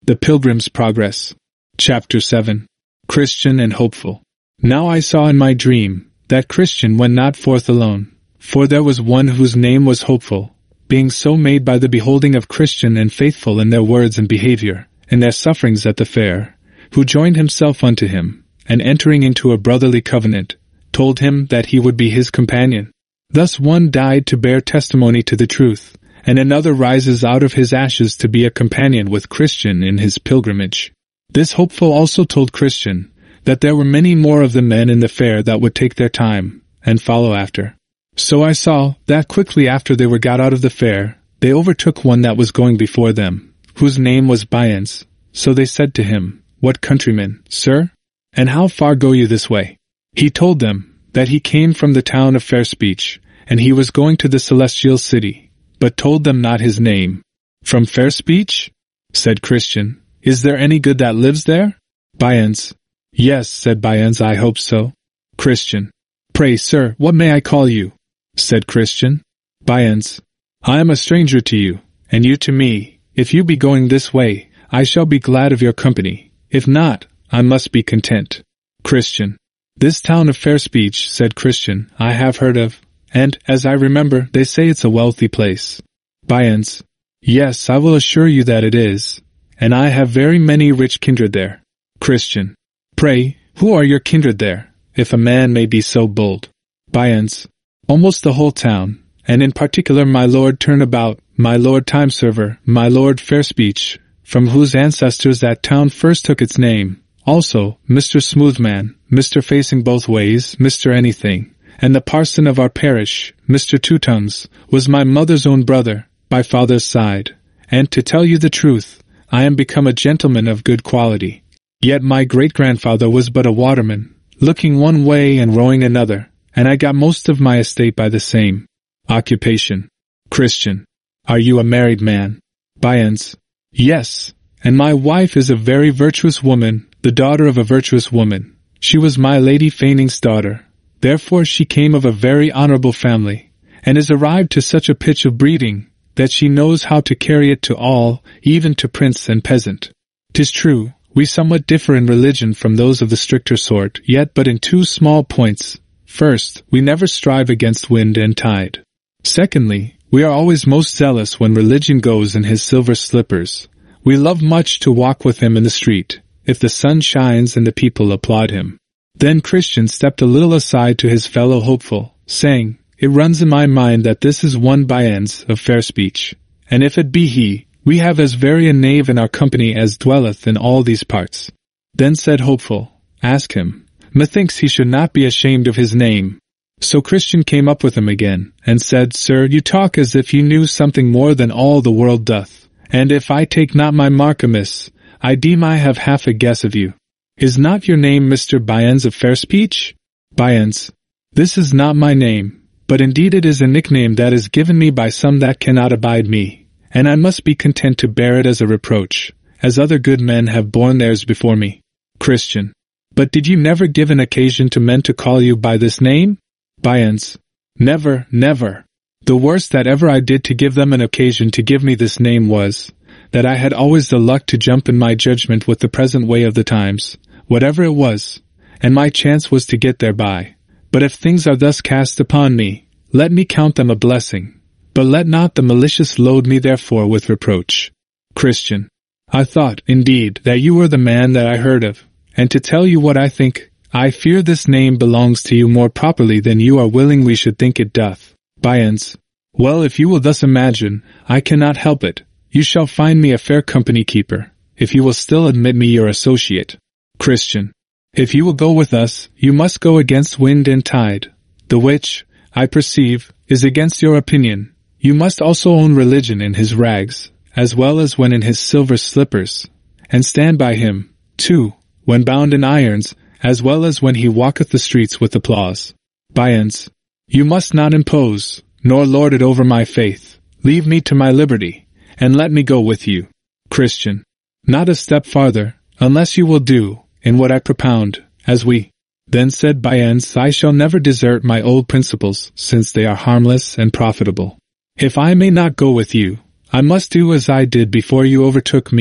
The Pilgrim's Progress. Chapter 7. Christian and Hopeful. Now I saw in my dream that Christian went not forth alone, for there was one whose name was Hopeful, being so made by the beholding of Christian and faithful in their words and behavior, in their sufferings at the fair, who joined himself unto him, and entering into a brotherly covenant, told him that he would be his companion. Thus one died to bear testimony to the truth, and another rises out of his ashes to be a companion with Christian in his pilgrimage. This Hopeful also told Christian that there were many more of the men in the fair that would take their time and follow after. So I saw that quickly after they were got out of the fair, they overtook one that was going before them, whose name was Bayans. So they said to him, What countryman, sir? And how far go you this way? He told them that he came from the town of Fair Speech, and he was going to the celestial city, but told them not his name. From Fair Speech? Said Christian. Is there any good that lives there? Bayans. Yes, said Bayans, I hope so. Christian. Pray, sir, what may I call you? Said Christian. Bayans. I am a stranger to you, and you to me. If you be going this way, I shall be glad of your company. If not, I must be content. Christian. This town of Fair Speech, said Christian, I have heard of, and, as I remember, they say it's a wealthy place. Bayans. Yes, I will assure you that it is, and I have very many rich kindred there. Christian. Pray, who are your kindred there, if a man may be so bold? Bayans. Almost the whole town, and in particular my Lord Turnabout, my Lord Timeserver, my Lord Fair Speech, from whose ancestors that town first took its name. Also, Mr. Smoothman, Mr. Facing Both Ways, Mr. Anything, and the parson of our parish, Mr. Two Tongues, was my mother's own brother, by father's side, and to tell you the truth, I am become a gentleman of good quality. Yet my great-grandfather was but a waterman, looking one way and rowing another, and I got most of my estate by the same. Occupation. Christian. Are you a married man? Bayans. Yes, and my wife is a very virtuous woman, the daughter of a virtuous woman. She was my Lady Faining's daughter. Therefore she came of a very honorable family, and is arrived to such a pitch of breeding, that she knows how to carry it to all, even to prince and peasant. 'Tis true, we somewhat differ in religion from those of the stricter sort, yet but in two small points. First, we never strive against wind and tide. Secondly, we are always most zealous when religion goes in his silver slippers. We love much to walk with him in the street, if the sun shines and the people applaud him. Then Christian stepped a little aside to his fellow Hopeful, saying, It runs in my mind that this is one Bayans of Fair Speech, and if it be he, we have as very a knave in our company as dwelleth in all these parts. Then said Hopeful, Ask him. Methinks he should not be ashamed of his name. So Christian came up with him again, and said, Sir, you talk as if you knew something more than all the world doth, and if I take not my mark amiss, I deem I have half a guess of you. Is not your name Mr. Bayans of Fair Speech? Bayans. This is not my name, but indeed it is a nickname that is given me by some that cannot abide me, and I must be content to bear it as a reproach, as other good men have borne theirs before me. Christian. But did you never give an occasion to men to call you by this name? Bayans. Never, never. The worst that ever I did to give them an occasion to give me this name was, that I had always the luck to jump in my judgment with the present way of the times, whatever it was, and my chance was to get thereby. But if things are thus cast upon me, let me count them a blessing, but let not the malicious load me therefore with reproach. Christian. I thought, indeed, that you were the man that I heard of, and to tell you what I think, I fear this name belongs to you more properly than you are willing we should think it doth. Bayans. Well, if you will thus imagine, I cannot help it. You shall find me a fair company keeper, if you will still admit me your associate. Christian. If you will go with us, you must go against wind and tide, the which, I perceive, is against your opinion. You must also own religion in his rags, as well as when in his silver slippers, and stand by him, too, when bound in irons, as well as when he walketh the streets with applause. Bayans. You must not impose, nor lord it over my faith. Leave me to my liberty, and let me go with you. Christian. Not a step farther, unless you will do, in what I propound, as we. Then said Bayans, I shall never desert my old principles, since they are harmless and profitable. If I may not go with you, I must do as I did before you overtook me,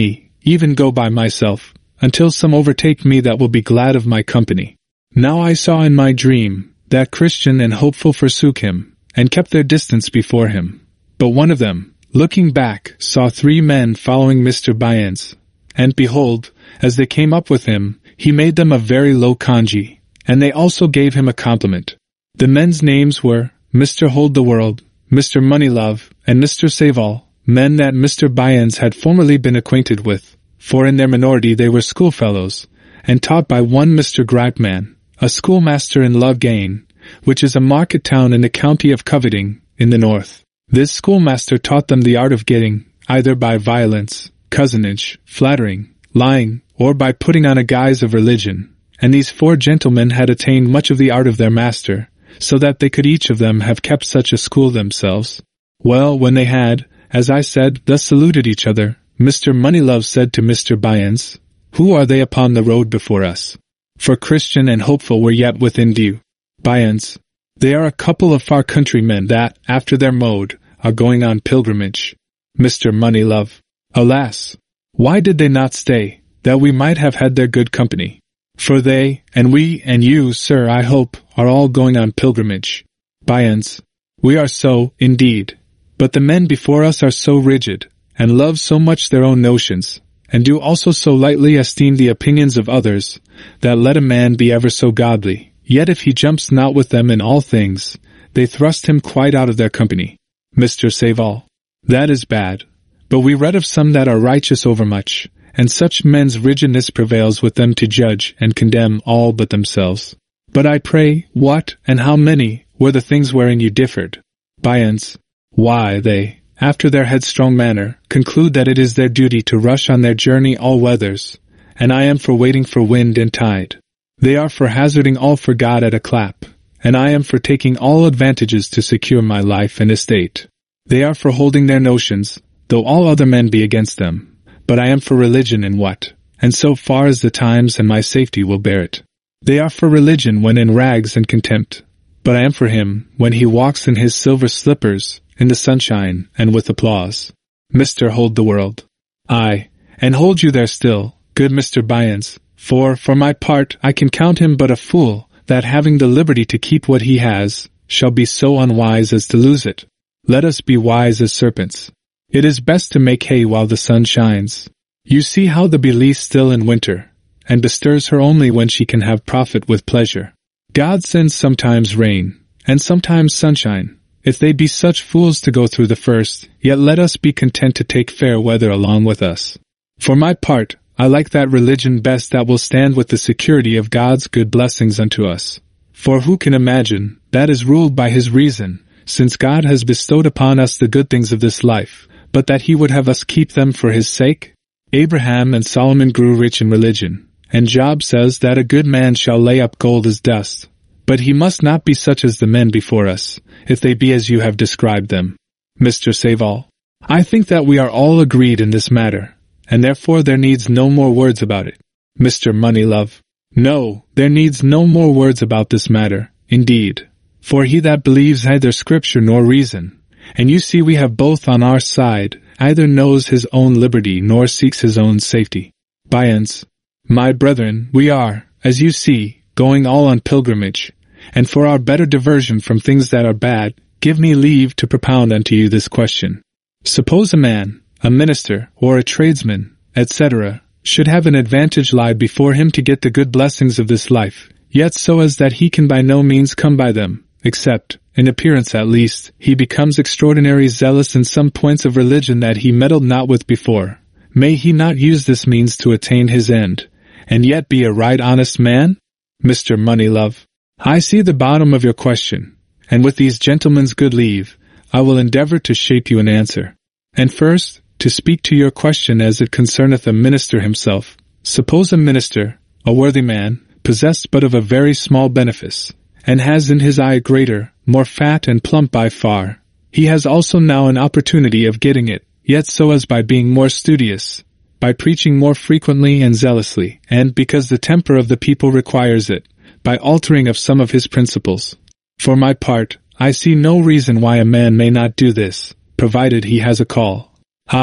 even go by myself, until some overtake me that will be glad of my company. Now I saw in my dream that Christian and Hopeful forsook him, and kept their distance before him. But one of them, looking back, saw 3 men following Mr. Bayans. And behold, as they came up with him, he made them a very low congee, and they also gave him a compliment. The men's names were Mr. Hold the World, Mr. Moneylove, and Mr. Saveall, men that Mr. Bayans had formerly been acquainted with, for in their minority they were schoolfellows, and taught by one Mr. Gripman, a schoolmaster in Loughgane, which is a market town in the county of Coveting, in the north. This schoolmaster taught them the art of getting, either by violence, cousinage, flattering, lying, or by putting on a guise of religion, and these 4 gentlemen had attained much of the art of their master, so that they could each of them have kept such a school themselves. Well, when they had, as I said, thus saluted each other, Mr. Moneylove said to Mr. Bayans, "Who are they upon the road before us?" For Christian and Hopeful were yet within view. Bayans, "They are a couple of far countrymen that, after their mode, are going on pilgrimage." Mr. Moneylove, "Alas! Why did they not stay, that we might have had their good company? For they, and we, and you, sir, I hope, are all going on pilgrimage." Bayans, "We are so, indeed. But the men before us are so rigid, and love so much their own notions, and do also so lightly esteem the opinions of others, that let a man be ever so godly, yet if he jumps not with them in all things, they thrust him quite out of their company." Mr. Saveall, "That is bad. But we read of some that are righteous overmuch, and such men's rigidness prevails with them to judge and condemn all but themselves. But I pray, what, and how many, were the things wherein you differed?" Bayans, "Why, they, after their headstrong manner, conclude that it is their duty to rush on their journey all weathers, and I am for waiting for wind and tide. They are for hazarding all for God at a clap, and I am for taking all advantages to secure my life and estate. They are for holding their notions, though all other men be against them, but I am for religion in what, and so far as the times and my safety will bear it. They are for religion when in rags and contempt, but I am for him when he walks in his silver slippers, in the sunshine, and with applause." Mr. Hold the World, "Aye, and hold you there still, good Mr. Bayans, for my part, I can count him but a fool, that having the liberty to keep what he has, shall be so unwise as to lose it. Let us be wise as serpents. It is best to make hay while the sun shines. You see how the bee lies still in winter, and bestirs her only when she can have profit with pleasure. God sends sometimes rain, and sometimes sunshine. If they be such fools to go through the first, yet let us be content to take fair weather along with us. For my part, I like that religion best that will stand with the security of God's good blessings unto us. For who can imagine that is ruled by his reason, since God has bestowed upon us the good things of this life, but that he would have us keep them for his sake? Abraham and Solomon grew rich in religion, and Job says that a good man shall lay up gold as dust. But he must not be such as the men before us, if they be as you have described them. Mr. Saveall, I think that we are all agreed in this matter, and therefore there needs no more words about it. Mr. Moneylove, no, there needs no more words about this matter, indeed. For he that believes neither scripture nor reason, and you see we have both on our side, either knows his own liberty nor seeks his own safety. Bayans, my brethren, we are, as you see, going all on pilgrimage, and for our better diversion from things that are bad, give me leave to propound unto you this question. Suppose a man, a minister, or a tradesman, etc., should have an advantage lie before him to get the good blessings of this life, yet so as that he can by no means come by them, except, in appearance at least, he becomes extraordinary zealous in some points of religion that he meddled not with before. May he not use this means to attain his end, and yet be a right honest man? Mr. Moneylove, I see the bottom of your question, and with these gentlemen's good leave, I will endeavor to shape you an answer. And first, to speak to your question as it concerneth a minister himself. Suppose a minister, a worthy man, possessed but of a very small benefice, and has in his eye greater, more fat and plump by far. He has also now an opportunity of getting it, yet so as by being more studious, by preaching more frequently and zealously, and because the temper of the people requires it, by altering of some of his principles. For my part, I see no reason why a man may not do this, provided he has a call. Aye,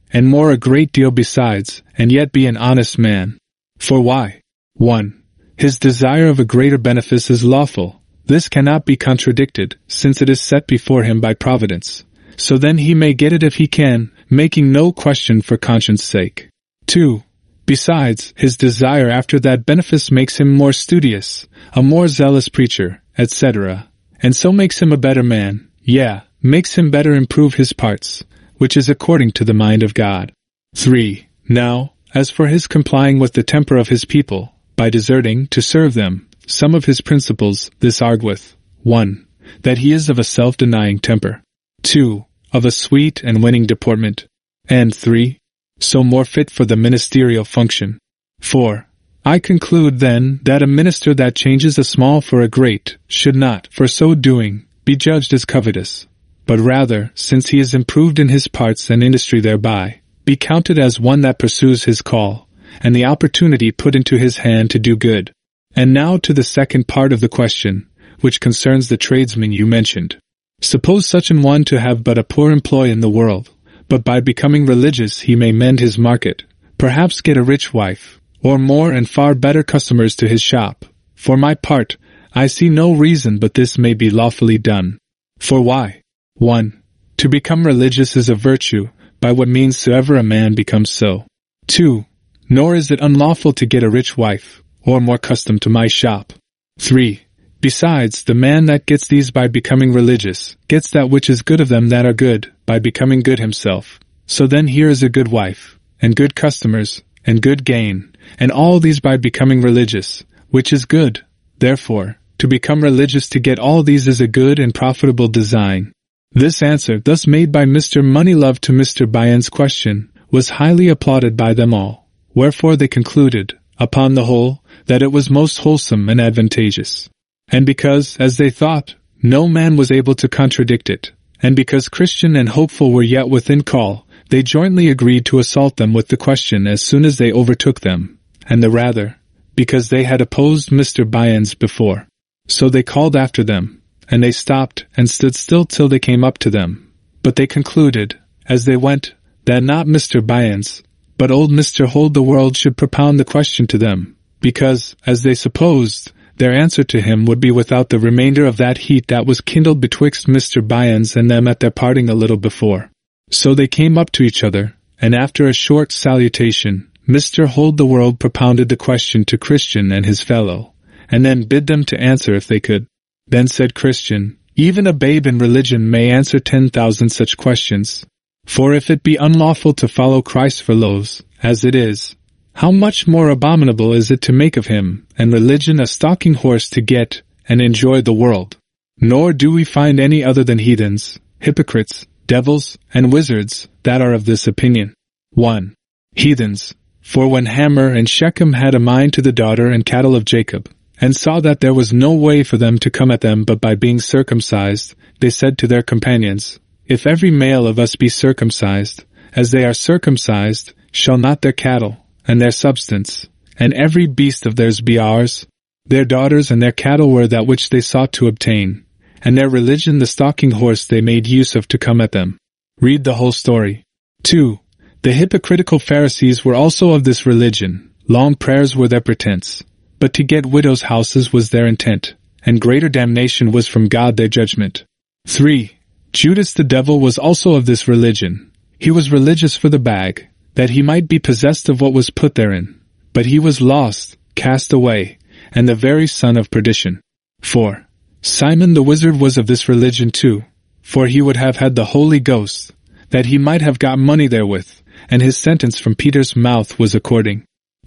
and more a great deal besides, and yet be an honest man. For why? 1. His desire of a greater benefice is lawful. This cannot be contradicted, since it is set before him by providence. So then he may get it if he can, making no question for conscience sake. 2. Besides, his desire after that benefice makes him more studious, a more zealous preacher, etc., and so makes him a better man, makes him better improve his parts, which is according to the mind of God. 3. Now, as for his complying with the temper of his people, by deserting to serve them, some of his principles, this argueth, 1. That he is of a self-denying temper, 2. Of a sweet and winning deportment, and 3. So more fit for the ministerial function. 4. I conclude then that a minister that changes a small for a great should not, for so doing, be judged as covetous, but rather, since he is improved in his parts and industry thereby, be counted as one that pursues his call, and the opportunity put into his hand to do good. And now to the second part of the question, which concerns the tradesman you mentioned. Suppose such an one to have but a poor employ in the world, but by becoming religious he may mend his market, perhaps get a rich wife, or more and far better customers to his shop. For my part, I see no reason but this may be lawfully done. For why? 1. To become religious is a virtue, by what means soever a man becomes so. 2. Nor is it unlawful to get a rich wife, or more custom to my shop. 3. Besides, the man that gets these by becoming religious, gets that which is good of them that are good, by becoming good himself. So then here is a good wife, and good customers, and good gain, and all these by becoming religious, which is good. Therefore, to become religious to get all these is a good and profitable design. This answer, thus made by Mr. Moneylove to Mr. Bayan's question, was highly applauded by them all, wherefore they concluded, upon the whole, that it was most wholesome and advantageous. And because, as they thought, no man was able to contradict it, and because Christian and Hopeful were yet within call, they jointly agreed to assault them with the question as soon as they overtook them, and the rather, because they had opposed Mr. Bayan's before. So they called after them, and they stopped and stood still till they came up to them. But they concluded, as they went, that not Mr. Bayan's, but old Mr. Hold the World should propound the question to them, because, as they supposed, their answer to him would be without the remainder of that heat that was kindled betwixt Mr. Bayan's and them at their parting a little before. So they came up to each other, and after a short salutation, Mr. Hold the World propounded the question to Christian and his fellow, and then bid them to answer if they could. Then said Christian, even a babe in religion may answer 10,000 such questions. For if it be unlawful to follow Christ for loaves, as it is, how much more abominable is it to make of him, and religion a stalking horse to get and enjoy the world? Nor do we find any other than heathens, hypocrites, devils, and wizards, that are of this opinion. 1. Heathens. For when Hamor and Shechem had a mind to the daughter and cattle of Jacob, and saw that there was no way for them to come at them but by being circumcised, they said to their companions, if every male of us be circumcised, as they are circumcised, shall not their cattle, and their substance, and every beast of theirs be ours? Their daughters and their cattle were that which they sought to obtain, and their religion the stalking horse they made use of to come at them. Read the whole story. 2. The hypocritical Pharisees were also of this religion. Long prayers were their pretense, but to get widows' houses was their intent, and greater damnation was from God their judgment. 3. Judas the devil was also of this religion. He was religious for the bag, that he might be possessed of what was put therein. But he was lost, cast away, and the very son of perdition. 4. Simon the wizard was of this religion too, for he would have had the Holy Ghost, that he might have got money therewith, and his sentence from Peter's mouth was according.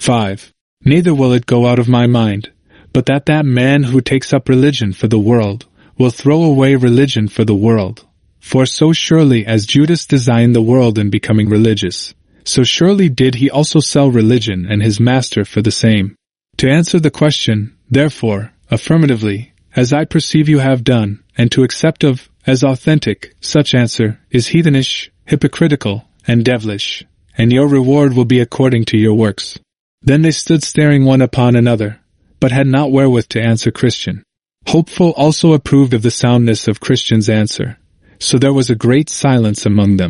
5. Neither will it go out of my mind, but that man who takes up religion for the world will throw away religion for the world. For so surely as Judas designed the world in becoming religious, so surely did he also sell religion and his master for the same. To answer the question, therefore, affirmatively, as I perceive you have done, and to accept of, as authentic, such answer, is heathenish, hypocritical, and devilish, and your reward will be according to your works. Then they stood staring one upon another, but had not wherewith to answer Christian. Hopeful also approved of the soundness of Christian's answer, so there was a great silence among them.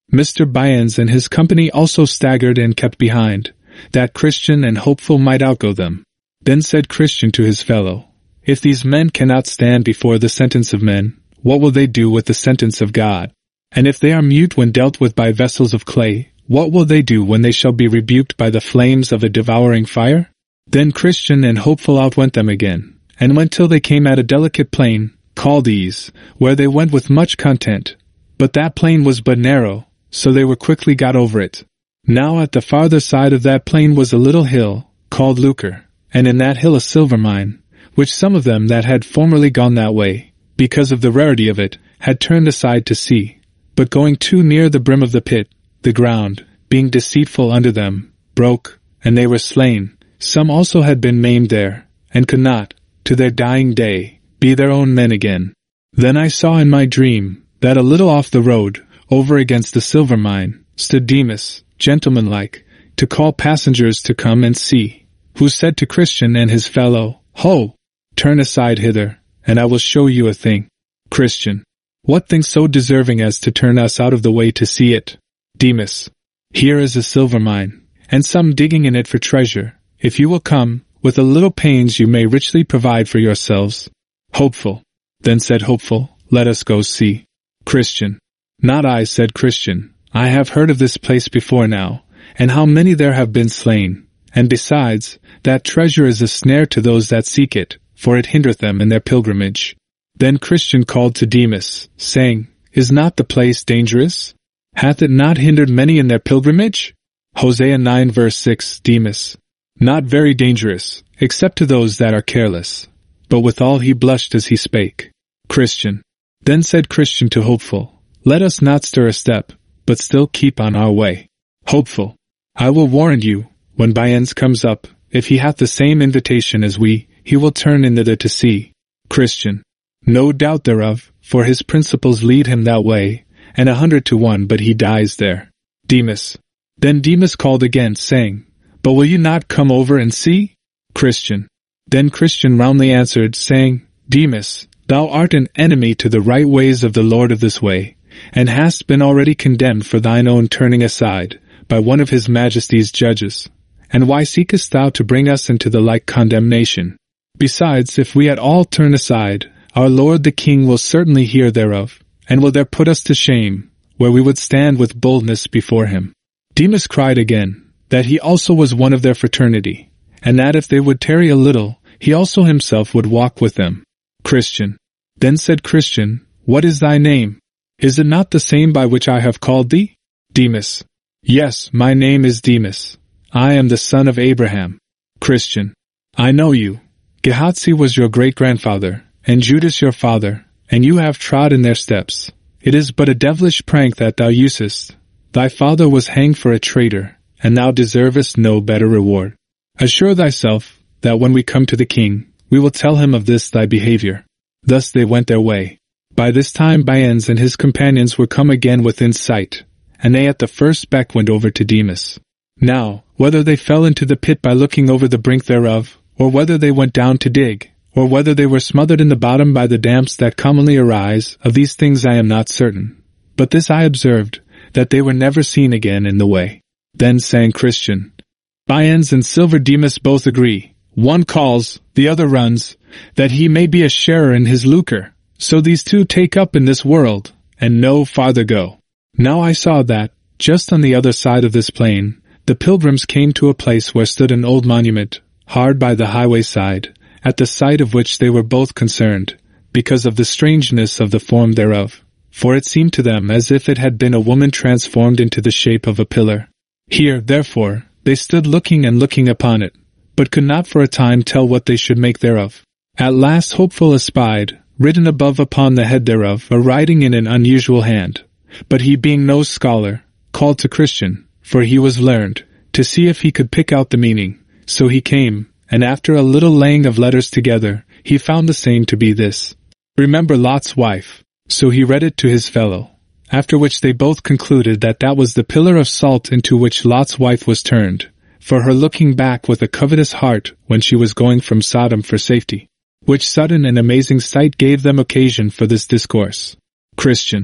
Mr. Bayans and his company also staggered and kept behind, that Christian and Hopeful might outgo them. Then said Christian to his fellow, If these men cannot stand before the sentence of men, what will they do with the sentence of God? And if they are mute when dealt with by vessels of clay, what will they do when they shall be rebuked by the flames of a devouring fire? Then Christian and Hopeful outwent them again, and went till they came at a delicate plain, called Ease, where they went with much content. But that plain was but narrow, so they were quickly got over it. Now at the farther side of that plain was a little hill, called Lucre, and in that hill a silver mine, which some of them that had formerly gone that way, because of the rarity of it, had turned aside to see. But going too near the brim of the pit, the ground, being deceitful under them, broke, and they were slain. Some also had been maimed there, and could not, to their dying day, be their own men again. Then I saw in my dream, that a little off the road, over against the silver mine, stood Demas, gentlemanlike, to call passengers to come and see, who said to Christian and his fellow, Ho! Turn aside hither, and I will show you a thing. Christian. What thing so deserving as to turn us out of the way to see it? Demas. Here is a silver mine, and some digging in it for treasure. If you will come, with a little pains you may richly provide for yourselves. Hopeful. Then said Hopeful, Let us go see. Christian. Not I, said Christian. I have heard of this place before now, and how many there have been slain. And besides, that treasure is a snare to those that seek it, for it hindereth them in their pilgrimage. Then Christian called to Demas, saying, Is not the place dangerous? Hath it not hindered many in their pilgrimage? Hosea 9 verse 6. Demas. Not very dangerous, except to those that are careless. But withal he blushed as he spake. Christian. Then said Christian to Hopeful, Let us not stir a step, but still keep on our way. Hopeful. I will warrant you, when Bayans comes up, if he hath the same invitation as we, he will turn in thither to see. Christian. No doubt thereof, for his principles lead him that way, and 100 to 1 but he dies there. Demas. Then Demas called again, saying, But will you not come over and see? Christian. Then Christian roundly answered, saying, Demas, thou art an enemy to the right ways of the Lord of this way, and hast been already condemned for thine own turning aside, by one of his majesty's judges. And why seekest thou to bring us into the like condemnation? Besides, if we at all turn aside, our Lord the King will certainly hear thereof, and will there put us to shame, where we would stand with boldness before him. Demas cried again, that he also was one of their fraternity, and that if they would tarry a little, he also himself would walk with them. Christian. Then said Christian, What is thy name? Is it not the same by which I have called thee? Demas. Yes, my name is Demas. I am the son of Abraham. Christian. I know you. Gehazi was your great-grandfather, and Judas your father, and you have trod in their steps. It is but a devilish prank that thou usest. Thy father was hanged for a traitor, and thou deservest no better reward. Assure thyself, that when we come to the king, we will tell him of this thy behavior. Thus they went their way. By this time Bayans and his companions were come again within sight, and they at the first beck went over to Demas. Now, whether they fell into the pit by looking over the brink thereof, or whether they went down to dig, or whether they were smothered in the bottom by the damps that commonly arise, of these things I am not certain. But this I observed, that they were never seen again in the way. Then sang Christian, Bayans and Silver Demas both agree. One calls, the other runs, that he may be a sharer in his lucre. So these two take up in this world, and no farther go. Now I saw that, just on the other side of this plain, the pilgrims came to a place where stood an old monument, hard by the highway side, at the sight of which they were both concerned, because of the strangeness of the form thereof, for it seemed to them as if it had been a woman transformed into the shape of a pillar. Here, therefore, they stood looking and looking upon it, but could not for a time tell what they should make thereof. At last Hopeful espied, written above upon the head thereof, a writing in an unusual hand. But he being no scholar, called to Christian, for he was learned, to see if he could pick out the meaning. So he came, and after a little laying of letters together, he found the same to be this: Remember Lot's wife. So he read it to his fellow, after which they both concluded that that was the pillar of salt into which Lot's wife was turned, for her looking back with a covetous heart when she was going from Sodom for safety. Which sudden and amazing sight gave them occasion for this discourse. Christian.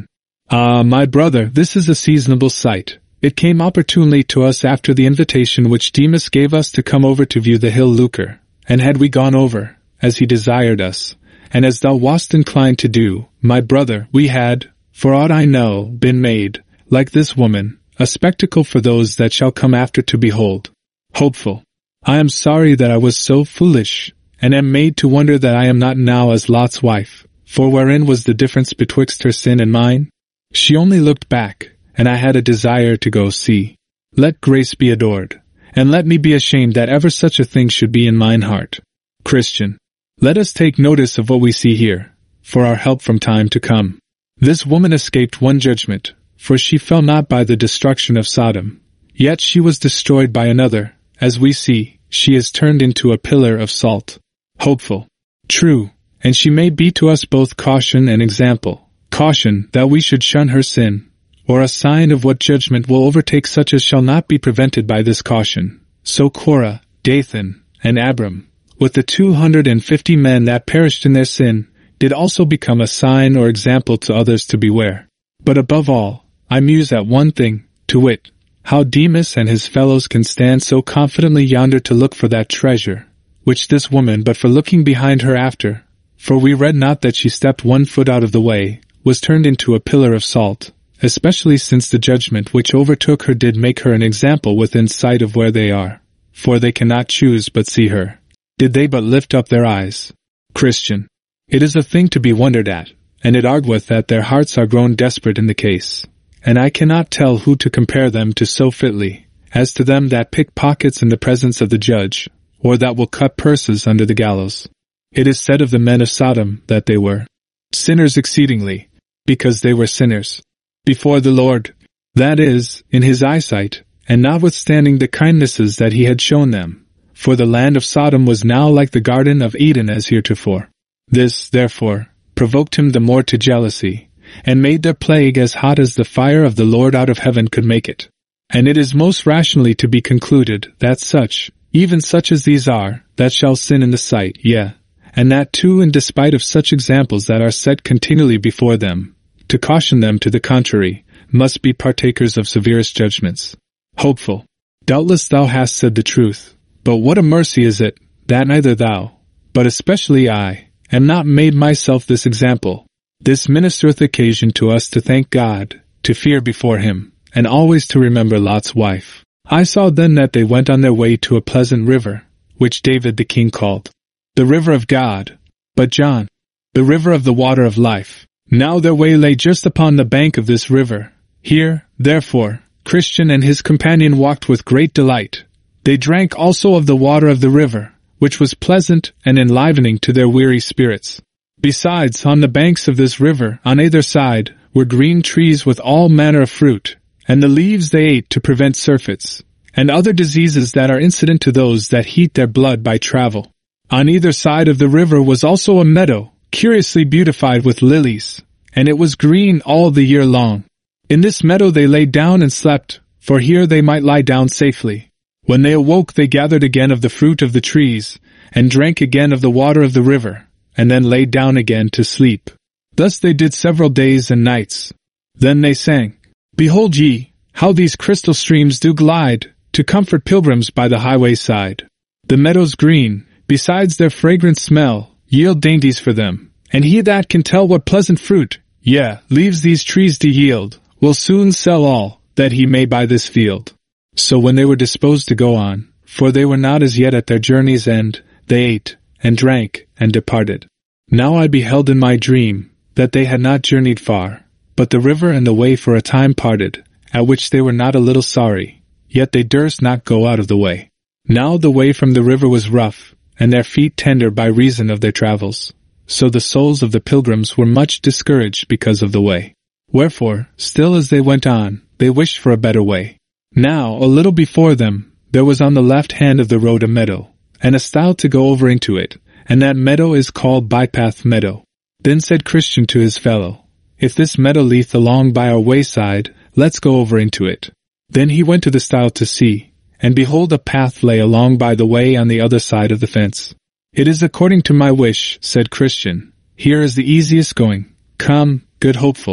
Ah, my brother, this is a seasonable sight. It came opportunely to us after the invitation which Demas gave us to come over to view the hill Lucre, and had we gone over, as he desired us, and as thou wast inclined to do, my brother, we had, for aught I know, been made, like this woman, a spectacle for those that shall come after to behold. Hopeful. I am sorry that I was so foolish, and am made to wonder that I am not now as Lot's wife, for wherein was the difference betwixt her sin and mine? She only looked back, and I had a desire to go see. Let grace be adored, and let me be ashamed that ever such a thing should be in mine heart. Christian. Let us take notice of what we see here, for our help from time to come. This woman escaped one judgment, for she fell not by the destruction of Sodom, yet she was destroyed by another. As we see, she is turned into a pillar of salt. Hopeful. True, and she may be to us both caution and example. Caution that we should shun her sin, or a sign of what judgment will overtake such as shall not be prevented by this caution. So Korah, Dathan, and Abram, with the 250 men that perished in their sin, did also become a sign or example to others to beware. But above all, I muse at one thing, to wit, how Demas and his fellows can stand so confidently yonder to look for that treasure, which this woman but for looking behind her after, for we read not that she stepped 1 foot out of the way, was turned into a pillar of salt, especially since the judgment which overtook her did make her an example within sight of where they are, for they cannot choose but see her, did they but lift up their eyes. Christian. It is a thing to be wondered at, and it argueth that their hearts are grown desperate in the case, and I cannot tell who to compare them to so fitly, as to them that pick pockets in the presence of the judge, or that will cut purses under the gallows. It is said of the men of Sodom that they were sinners exceedingly, because they were sinners before the Lord, that is, in his eyesight, and notwithstanding the kindnesses that he had shown them, for the land of Sodom was now like the garden of Eden as heretofore. This, therefore, provoked him the more to jealousy, and made their plague as hot as the fire of the Lord out of heaven could make it. And it is most rationally to be concluded that such, even such as these are, that shall sin in the sight, yea, and that too in despite of such examples that are set continually before them, to caution them to the contrary, must be partakers of severest judgments. Hopeful. Doubtless thou hast said the truth, but what a mercy is it, that neither thou, but especially I, am not made myself this example. This ministereth occasion to us to thank God, to fear before him, and always to remember Lot's wife. I saw then that they went on their way to a pleasant river, which David the king called the river of God, but John, the river of the water of life. Now their way lay just upon the bank of this river. Here, therefore, Christian and his companion walked with great delight. They drank also of the water of the river, which was pleasant and enlivening to their weary spirits. Besides, on the banks of this river, on either side, were green trees with all manner of fruit, and the leaves they ate to prevent surfeits, and other diseases that are incident to those that heat their blood by travel. On either side of the river was also a meadow, curiously beautified with lilies, and it was green all the year long. In this meadow they lay down and slept, for here they might lie down safely. When they awoke they gathered again of the fruit of the trees, and drank again of the water of the river, and then lay down again to sleep. Thus they did several days and nights. Then they sang, Behold ye, how these crystal streams do glide, to comfort pilgrims by the highway side. The meadows green, besides their fragrant smell, yield dainties for them, and he that can tell what pleasant fruit, yea, leaves these trees to yield, will soon sell all, that he may buy this field. So when they were disposed to go on, for they were not as yet at their journey's end, they ate, and drank, and departed. Now I beheld in my dream, that they had not journeyed far, but the river and the way for a time parted, at which they were not a little sorry, yet they durst not go out of the way. Now the way from the river was rough, and their feet tender by reason of their travels. So the souls of the pilgrims were much discouraged because of the way. Wherefore, still as they went on, they wished for a better way. Now, a little before them, there was on the left hand of the road a meadow, and a stile to go over into it, and that meadow is called Bypath Meadow. Then said Christian to his fellow, If this meadow leath along by our wayside, let's go over into it. Then he went to the stile to see, and behold a path lay along by the way on the other side of the fence. It is according to my wish, said Christian. Here is the easiest going. Come, good hopeful,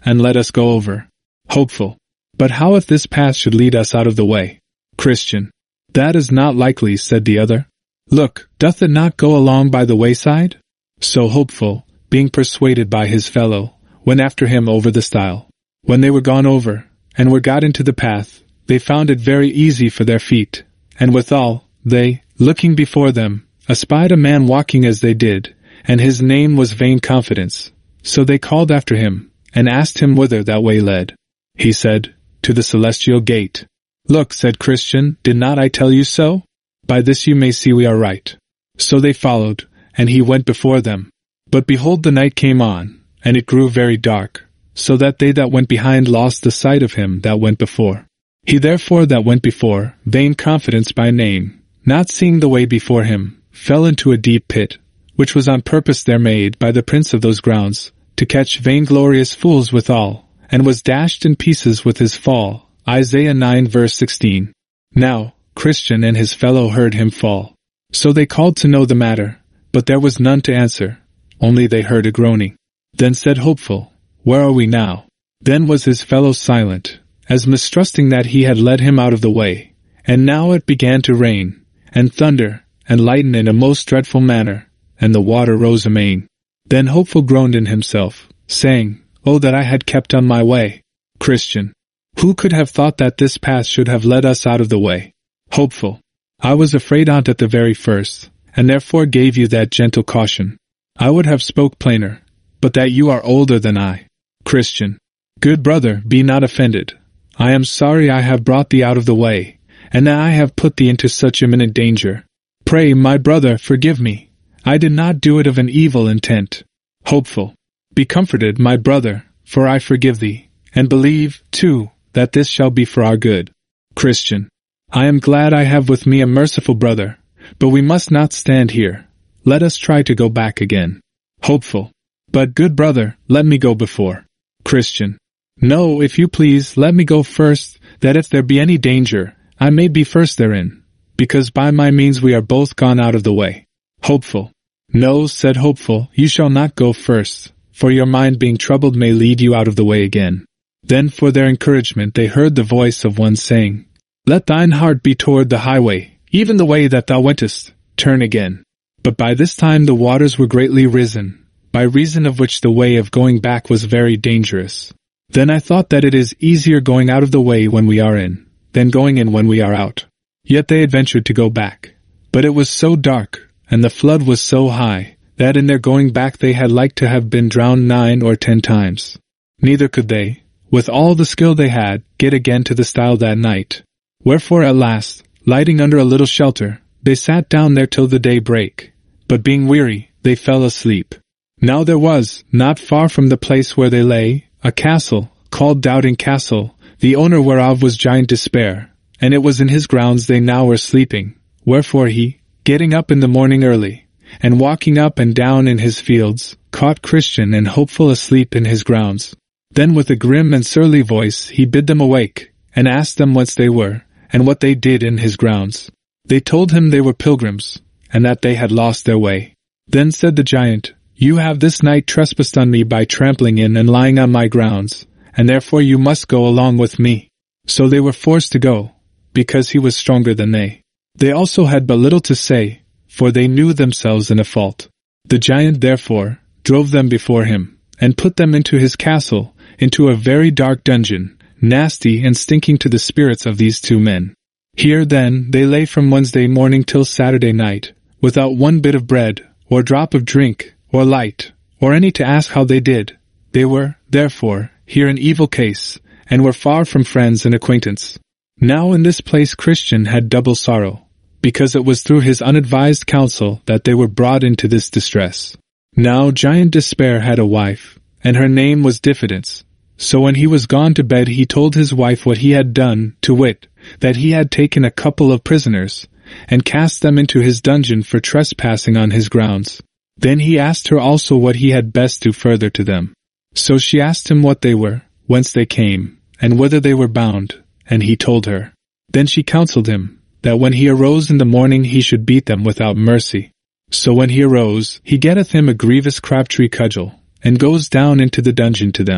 and let us go over. Hopeful. But how if this path should lead us out of the way? Christian. That is not likely, said the other. Look, doth it not go along by the wayside? So Hopeful, being persuaded by his fellow, went after him over the stile. When they were gone over, and were got into the path, they found it very easy for their feet, and withal, they, looking before them, espied a man walking as they did, and his name was Vain Confidence. So they called after him, and asked him whither that way led. He said, To the Celestial Gate. Look, said Christian, did not I tell you so? By this you may see we are right. So they followed, and he went before them. But behold, the night came on, and it grew very dark, so that they that went behind lost the sight of him that went before. He therefore that went before, Vain Confidence by name, not seeing the way before him, fell into a deep pit, which was on purpose there made by the prince of those grounds, to catch vainglorious fools withal, and was dashed in pieces with his fall. Isaiah 9 verse 16. Now, Christian and his fellow heard him fall. So they called to know the matter, but there was none to answer, only they heard a groaning. Then said Hopeful, Where are we now? Then was his fellow silent, as mistrusting that he had led him out of the way. And now it began to rain, and thunder, and lighten in a most dreadful manner, and the water rose amain. Then Hopeful groaned in himself, saying, Oh, that I had kept on my way. Christian. Who could have thought that this path should have led us out of the way? Hopeful. I was afraid on't at the very first, and therefore gave you that gentle caution. I would have spoke plainer, but that you are older than I. Christian. Good brother, be not offended. I am sorry I have brought thee out of the way, and that I have put thee into such imminent danger. Pray, my brother, forgive me. I did not do it of an evil intent. Hopeful. Be comforted, my brother, for I forgive thee, and believe, too, that this shall be for our good. Christian. I am glad I have with me a merciful brother, but we must not stand here. Let us try to go back again. Hopeful. But, good brother, let me go before. Christian. No, if you please, let me go first, that if there be any danger, I may be first therein, because by my means we are both gone out of the way. Hopeful. No, said Hopeful, you shall not go first, for your mind being troubled may lead you out of the way again. Then for their encouragement they heard the voice of one saying, Let thine heart be toward the highway, even the way that thou wentest, turn again. But by this time the waters were greatly risen, by reason of which the way of going back was very dangerous. Then I thought that it is easier going out of the way when we are in, than going in when we are out. Yet they adventured to go back. But it was so dark, and the flood was so high, that in their going back they had like to have been drowned 9 or 10 times. Neither could they, with all the skill they had, get again to the stile that night. Wherefore at last, lighting under a little shelter, they sat down there till the day brake. But being weary, they fell asleep. Now there was, not far from the place where they lay, a castle, called Doubting Castle, the owner whereof was Giant Despair, and it was in his grounds they now were sleeping. Wherefore he, getting up in the morning early, and walking up and down in his fields, caught Christian and Hopeful asleep in his grounds. Then with a grim and surly voice he bid them awake, and asked them whence they were, and what they did in his grounds. They told him they were pilgrims, and that they had lost their way. Then said the giant, You have this night trespassed on me by trampling in and lying on my grounds, and therefore you must go along with me. So they were forced to go, because he was stronger than they. They also had but little to say, for they knew themselves in a fault. The giant therefore drove them before him, and put them into his castle, into a very dark dungeon, nasty and stinking to the spirits of these 2 men. Here then they lay from Wednesday morning till Saturday night, without one bit of bread, or drop of drink, or light, or any to ask how they did. They were, therefore, here in evil case, and were far from friends and acquaintance. Now in this place Christian had double sorrow, because it was through his unadvised counsel that they were brought into this distress. Now Giant Despair had a wife, and her name was Diffidence. So when he was gone to bed he told his wife what he had done, to wit, that he had taken a couple of prisoners, and cast them into his dungeon for trespassing on his grounds. Then he asked her also what he had best do further to them. So she asked him what they were, whence they came, and whither they were bound, and he told her. Then she counselled him, that when he arose in the morning he should beat them without mercy. So when he arose, he getteth him a grievous crabtree cudgel, and goes down into the dungeon to them,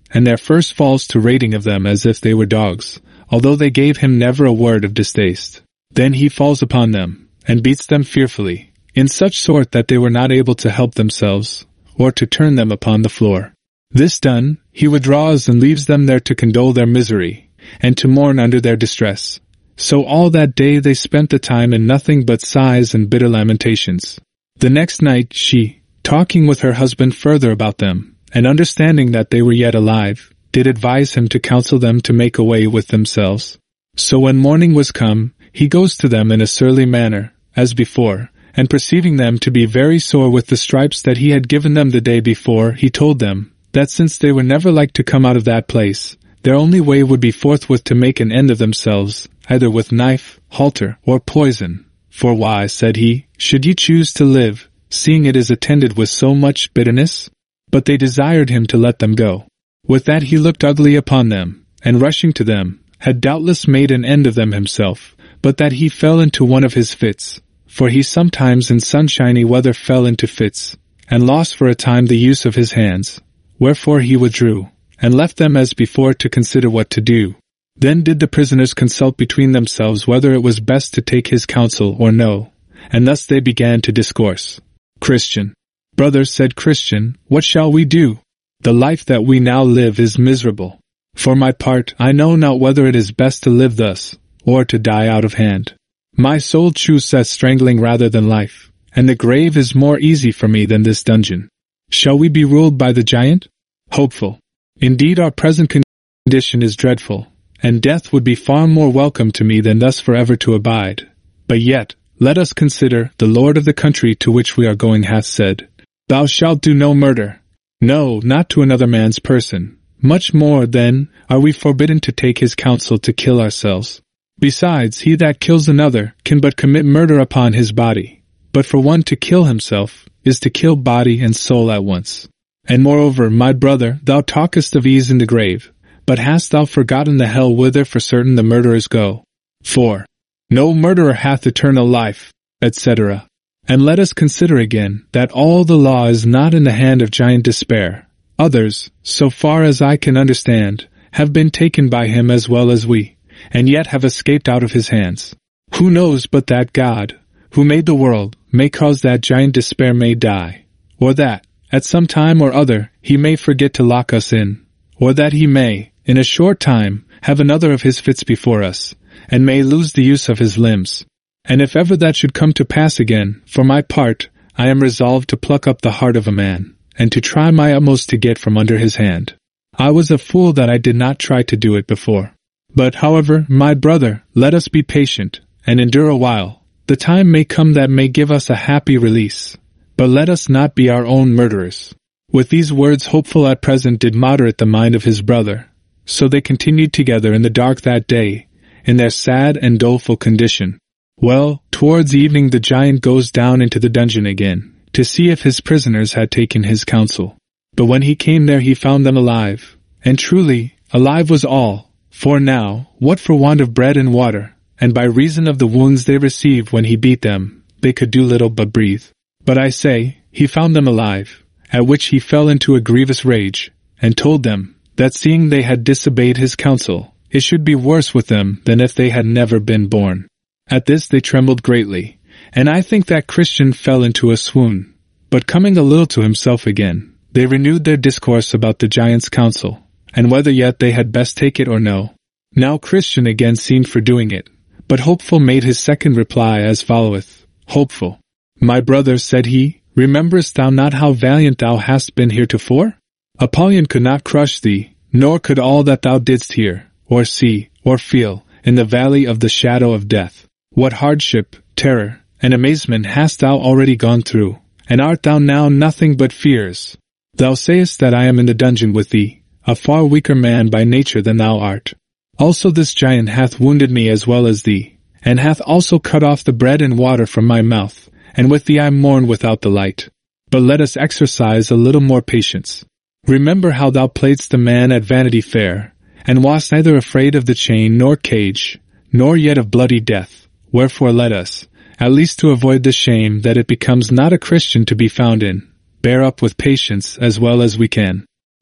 and their first falls to rating of them as if they were dogs, although they gave him never a word of distaste. Then he falls upon them, and beats them fearfully, in such sort that they were not able to help themselves, or to turn them upon the floor. This done, he withdraws and leaves them there to condole their misery, and to mourn under their distress. So all that day they spent the time in nothing but sighs and bitter lamentations. The next night she, talking with her husband further about them, and understanding that they were yet alive, did advise him to counsel them to make away with themselves. So when morning was come, he goes to them in a surly manner, as before, and perceiving them to be very sore with the stripes that he had given them the day before, he told them, that since they were never like to come out of that place, their only way would be forthwith to make an end of themselves, either with knife, halter, or poison. For why, said he, should ye choose to live, seeing it is attended with so much bitterness? But they desired him to let them go. With that he looked ugly upon them, and rushing to them, had doubtless made an end of them himself, but that he fell into one of his fits, for he sometimes in sunshiny weather fell into fits, and lost for a time the use of his hands. Wherefore he withdrew, and left them as before to consider what to do. Then did the prisoners consult between themselves whether it was best to take his counsel or no, and thus they began to discourse. Christian. Brothers, said Christian, what shall we do? The life that we now live is miserable. For my part, I know not whether it is best to live thus, or to die out of hand. My soul chooses strangling rather than life, and the grave is more easy for me than this dungeon. Shall we be ruled by the giant? Hopeful. Indeed, our present condition is dreadful, and death would be far more welcome to me than thus forever to abide. But yet, let us consider, the Lord of the country to which we are going hath said, Thou shalt do no murder. No, not to another man's person. Much more, then, are we forbidden to take his counsel to kill ourselves. Besides, he that kills another can but commit murder upon his body. But for one to kill himself is to kill body and soul at once. And moreover, my brother, thou talkest of ease in the grave, but hast thou forgotten the hell whither for certain the murderers go? 4. No murderer hath eternal life, etc. And let us consider again that all the law is not in the hand of giant Despair. Others, so far as I can understand, have been taken by him as well as we, and yet have escaped out of his hands. Who knows but that God, who made the world, may cause that giant Despair may die, or that, at some time or other, he may forget to lock us in, or that he may, in a short time, have another of his fits before us, and may lose the use of his limbs. And if ever that should come to pass again, for my part, I am resolved to pluck up the heart of a man, and to try my utmost to get from under his hand. I was a fool that I did not try to do it before. But however, my brother, let us be patient, and endure a while. The time may come that may give us a happy release. But let us not be our own murderers. With these words Hopeful at present did moderate the mind of his brother. So they continued together in the dark that day, in their sad and doleful condition. Well, towards evening the giant goes down into the dungeon again, to see if his prisoners had taken his counsel. But when he came there he found them alive. And truly, alive was all. For now, what for want of bread and water, and by reason of the wounds they received when he beat them, they could do little but breathe. But I say, he found them alive, at which he fell into a grievous rage, and told them, that seeing they had disobeyed his counsel, it should be worse with them than if they had never been born. At this they trembled greatly, and I think that Christian fell into a swoon. But coming a little to himself again, they renewed their discourse about the giant's counsel, and whether yet they had best take it or no. Now Christian again seemed for doing it, but Hopeful made his second reply as followeth. Hopeful. My brother, said he, rememberest thou not how valiant thou hast been heretofore? Apollyon could not crush thee, nor could all that thou didst hear, or see, or feel, in the valley of the shadow of death. What hardship, terror, and amazement hast thou already gone through, and art thou now nothing but fears? Thou sayest that I am in the dungeon with thee, a far weaker man by nature than thou art. Also this giant hath wounded me as well as thee, and hath also cut off the bread and water from my mouth, and with thee I mourn without the light. But let us exercise a little more patience. Remember how thou playedst the man at Vanity Fair, and wast neither afraid of the chain nor cage, nor yet of bloody death. Wherefore let us, at least to avoid the shame that it becomes not a Christian to be found in, bear up with patience as well as we can.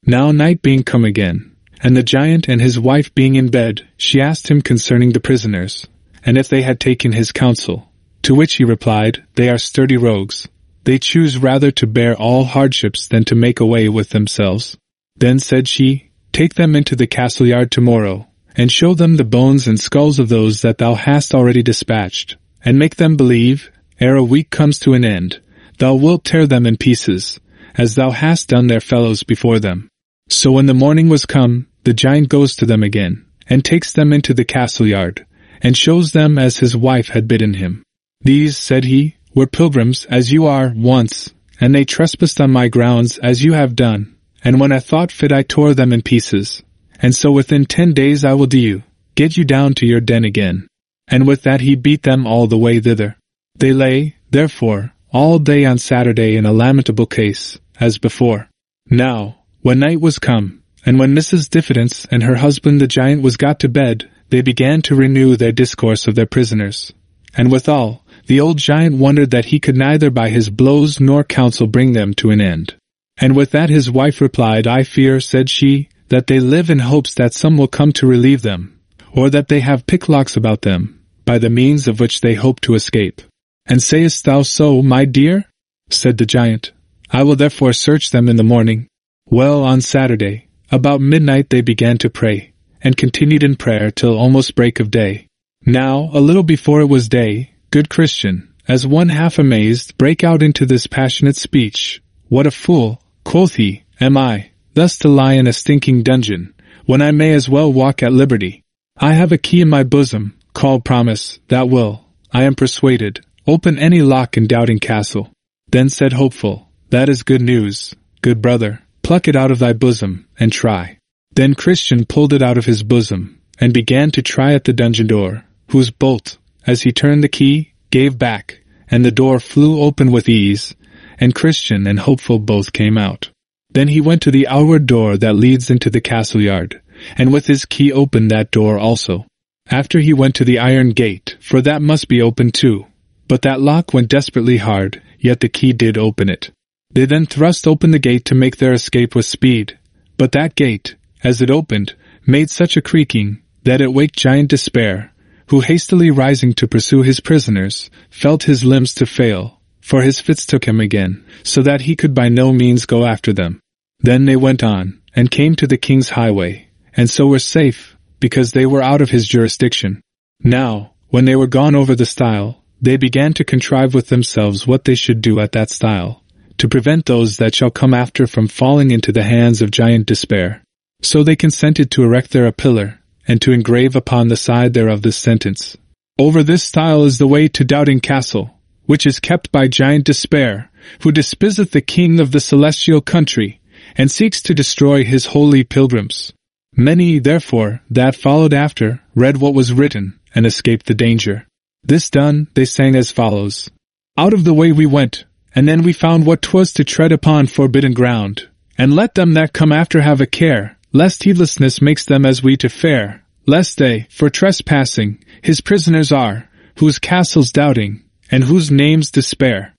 Now night being come again, and the giant and his wife being in bed, she asked him concerning the prisoners, and if they had taken his counsel. To which he replied, They are sturdy rogues. They choose rather to bear all hardships than to make away with themselves. Then said she, Take them into the castle yard tomorrow, and show them the bones and skulls of those that thou hast already dispatched, and make them believe, ere a week comes to an end, thou wilt tear them in pieces, as thou hast done their fellows before them. So when the morning was come, the giant goes to them again, and takes them into the castle yard, and shows them as his wife had bidden him. These, said he, were pilgrims as you are once, and they trespassed on my grounds as you have done, and when I thought fit I tore them in pieces. And so within 10 days I will do you, get you down to your den again. And with that he beat them all the way thither. They lay, therefore, all day on Saturday in a lamentable case, as before. Now, when night was come, and when Mrs. Diffidence and her husband the giant was got to bed, they began to renew their discourse of their prisoners. And withal, the old giant wondered that he could neither by his blows nor counsel bring them to an end. And with that his wife replied, I fear, said she, that they live in hopes that some will come to relieve them, or that they have picklocks about them, by the means of which they hope to escape. And sayest thou so, my dear? Said the giant. I will therefore search them in the morning. Well, on Saturday, about midnight they began to pray, and continued in prayer till almost break of day. Now, a little before it was day, good Christian, as one half amazed, brake out into this passionate speech. What a fool, quoth he, am I, thus to lie in a stinking dungeon, when I may as well walk at liberty. I have a key in my bosom, called Promise, that will, I am persuaded, open any lock in Doubting Castle. Then said Hopeful, That is good news, good brother, pluck it out of thy bosom, and try. Then Christian pulled it out of his bosom, and began to try at the dungeon door, whose bolt, as he turned the key, gave back, and the door flew open with ease, and Christian and Hopeful both came out. Then he went to the outward door that leads into the castle yard, and with his key opened that door also. After he went to the iron gate, for that must be opened too. But that lock went desperately hard, yet the key did open it. They then thrust open the gate to make their escape with speed. But that gate, as it opened, made such a creaking, that it waked Giant Despair, who hastily rising to pursue his prisoners, felt his limbs to fail, for his fits took him again, so that he could by no means go after them. Then they went on, and came to the king's highway, and so were safe, because they were out of his jurisdiction. Now, when they were gone over the stile, they began to contrive with themselves what they should do at that stile, to prevent those that shall come after from falling into the hands of Giant Despair. So they consented to erect there a pillar, and to engrave upon the side thereof this sentence: Over this stile is the way to Doubting Castle, which is kept by Giant Despair, who despiseth the king of the celestial country, and seeks to destroy his holy pilgrims. Many, therefore, that followed after, read what was written, and escaped the danger. This done, they sang as follows: Out of the way we went, and then we found what 'twas to tread upon forbidden ground. And let them that come after have a care, lest heedlessness makes them as we to fare, lest they, for trespassing, his prisoners are, whose castle's doubting, and whose name's despair.